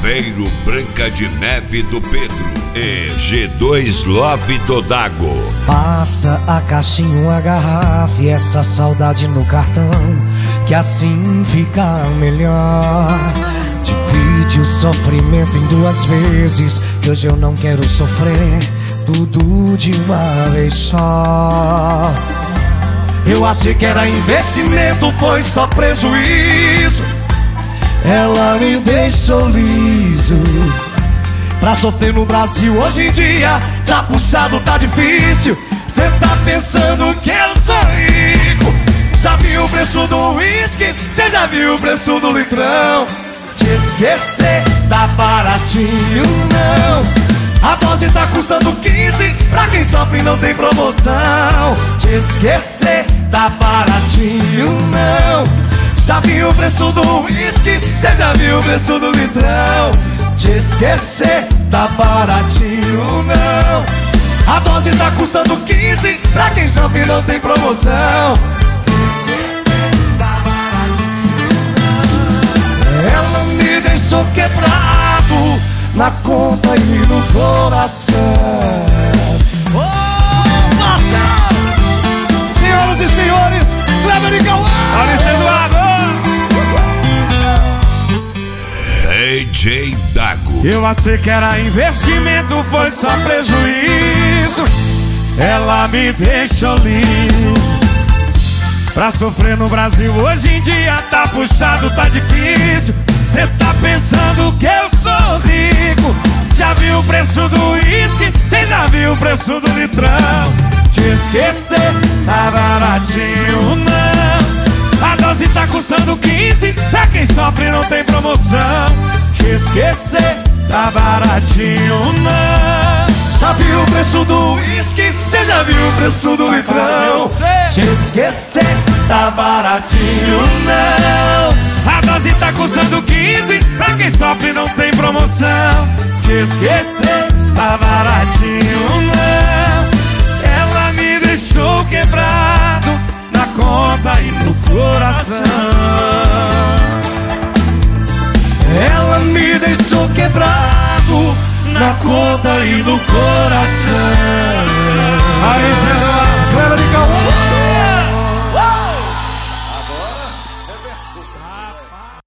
Chaveiro Branca de Neve do Pedro e G2 Love do Dago. Passa a caixinha, a garrafa e essa saudade no cartão, que assim fica melhor. Divide o sofrimento em duas vezes, que hoje eu não quero sofrer tudo de uma vez só. Eu achei que era investimento, foi só prejuízo. Ela me deixou liso. Pra sofrer no Brasil hoje em dia tá puxado, tá difícil. Cê tá pensando que eu sou rico. Já viu o preço do uísque? Cê já viu o preço do litrão? Te esquecer tá baratinho não. A dose tá custando 15, pra quem sofre não tem promoção. Te esquecer tá baratinho não. Já viu o preço do uísque? Cê já viu o preço do litrão? Te esquecer tá baratinho não. A dose tá custando 15, pra quem sofre não tem promoção. Ela me deixou quebrado na conta e no coração. Oh, Marcelo! Senhoras e senhores, Kleber e Cauã! Aparecendo água! DJ Dago. Eu achei que era investimento, foi só prejuízo. Ela me deixou liso. Pra sofrer no Brasil hoje em dia tá puxado, tá difícil. Cê tá pensando que eu sou rico. Já viu o preço do uísque? Cê já viu o preço do litrão? Te esquecer tá baratinho não. A dose tá custando 15, pra quem sofre não tem promoção. Te esquecer tá baratinho não. Já viu o preço do uísque? Cê já viu o preço do litrão? Te esquecer tá baratinho não. A dose tá custando 15, pra quem sofre não tem promoção. Te esquecer tá baratinho não. Ela me deixou quebrado na conta e no coração. Ela me deixou quebrado na conta e no coração. Aí, Zé, Kleber e Cauã!